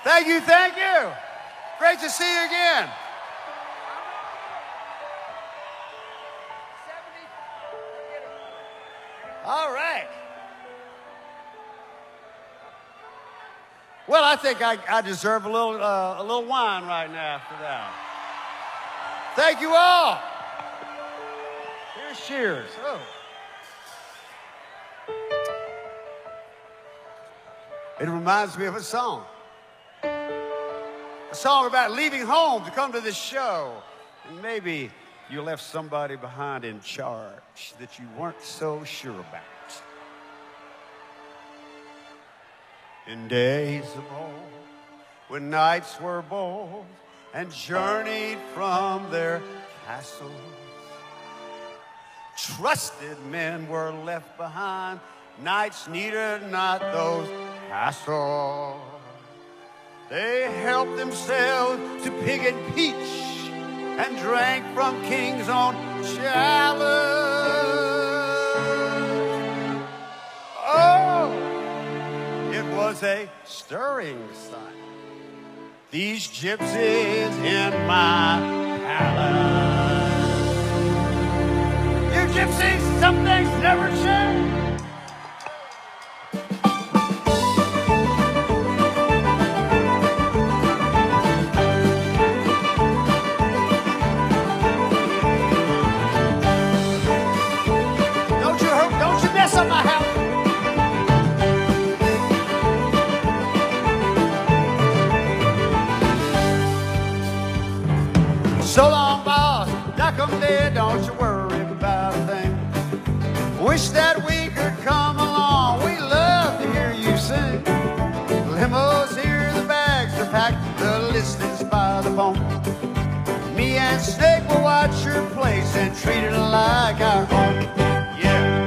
Thank you, thank you. Great to see you again. All right. Well, I think I deserve a little wine right now after that. Thank you all. Here's cheers. Oh. It reminds me of a song. A song about leaving home to come to this show. And maybe you left somebody behind in charge that you weren't so sure about. In days of old, when knights were bold and journeyed from their castles, trusted men were left behind. Knights needed not those hassles. They helped themselves to pig and peach and drank from king's own chalice. Oh, it was a stirring sight. These gypsies in my palace. You gypsies, some things never change. So long, boss, knock 'em dead, don't you worry about a thing. Wish that we could come along, we love to hear you sing. Limos here, the bags are packed, the list is by the phone. Me and Snake will watch your place and treat it like our own. Yeah.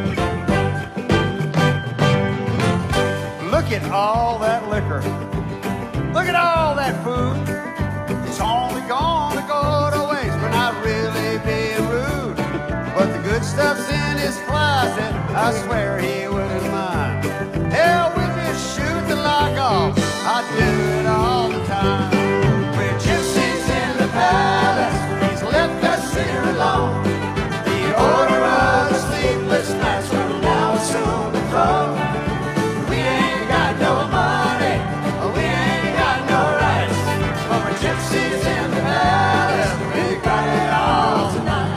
Look at all that liquor. Look at all that food. It's only gonna go to waste. We're not really being rude, but the good stuff's in his closet. I swear he wouldn't mind. Hell, we'll just shoot the lock off. I do it all the time. We're gypsies in the palace. He's left us here alone. The order of the sleepless nights will now soon be come. We ain't got no money. We ain't got no rights. But we're gypsies in the palace. We got it all tonight.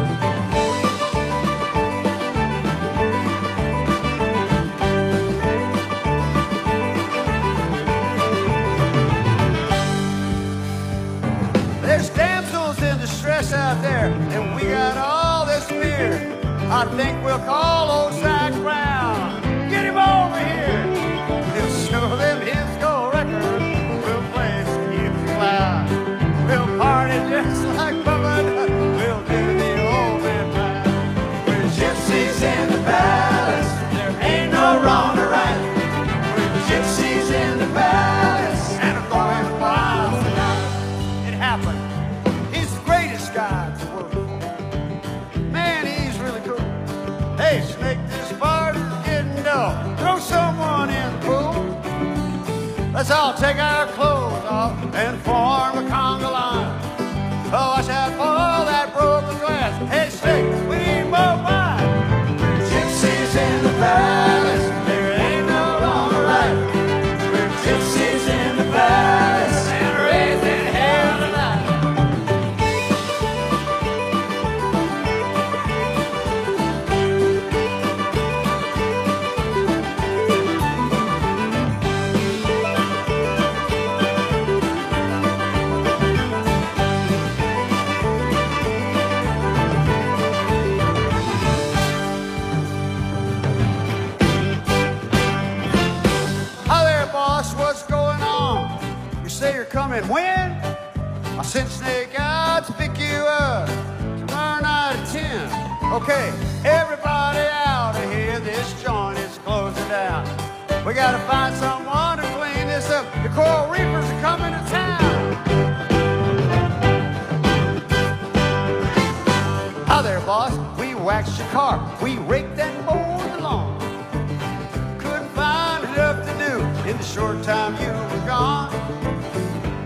There's damsels in distress out there, and we got all this beer. I think we'll call old Zach Brown. Get him over here. He'll show them his gold record. We'll play Skip Cloud. We'll party just like Bubba. We'll do the old man ride. We're gypsies in the palace. There ain't no wrong or right. We're gypsies in the palace. And I'm going wild tonight. It happened. He's the greatest guy to work for. Man, he's really cool. Hey, Snake, this party's getting dull. Throw someone in the pool. Let's all take our clothes off and form a conga line. Oh, watch out for all that broken glass. Hey, Snake, we need more wine. We're gypsies in the palace. There ain't no wrong or right. We're gypsies in the palace and raising hell tonight. Hi there, boss, what's going on? You say you're coming when? I sent Snake out to pick you up tomorrow night at 10. Okay, everybody out of here, this joint is closing down. We gotta find someone to clean this up. The Coral Reapers are coming to town. Hi there, boss, we waxed your car. We raked and mowed the lawn. Couldn't find enough to do in the short time you were gone.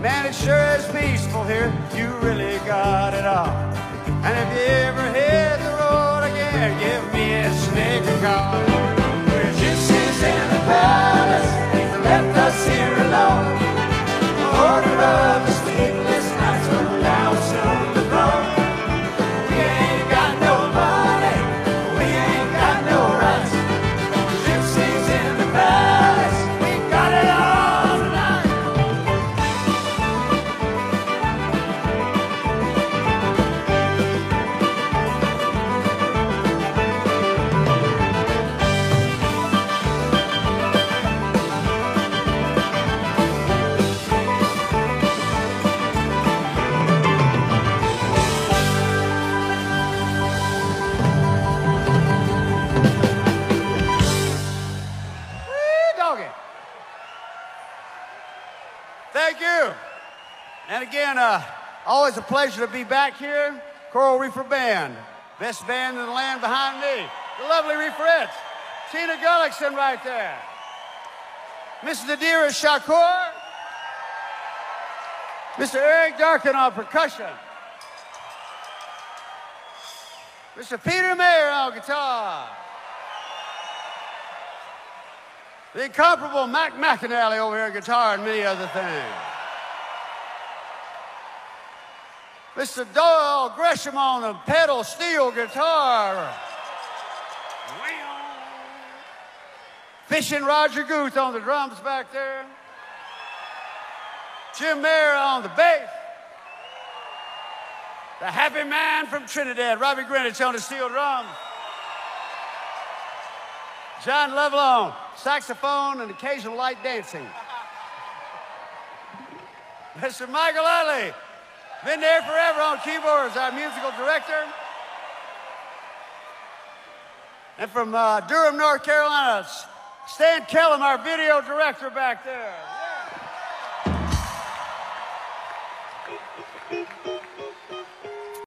Man, it sure is peaceful here. You really got it all. And if you ever hit the road again, give me a snake call. We're gypsies in the palace. They've left us here alone. Order of the sleepless nights from down soon to grow. We ain't got no money. We ain't got no rights. Gypsies in the palace. We got it all tonight. Thank you. And again, always a pleasure to be back here. Coral Reefer Band, best band in the land behind me. The lovely Reeferettes. Tina Gullickson right there. Miss Nadira Shakur. Mr. Eric Darkin on percussion. Mr. Peter Mayer on guitar. The incomparable Mac McAnally over here, guitar and many other things. Mr. Doyle Gresham on the pedal steel guitar. Fishing Roger Guth on the drums back there. Jim Mayer on the bass. The happy man from Trinidad, Robbie Greenwich on the steel drums. John Lovell on saxophone and occasional light dancing. Mr. Michael Utley, been there forever on keyboards, our musical director. And from Durham, North Carolina, Stan Kellum, our video director back there.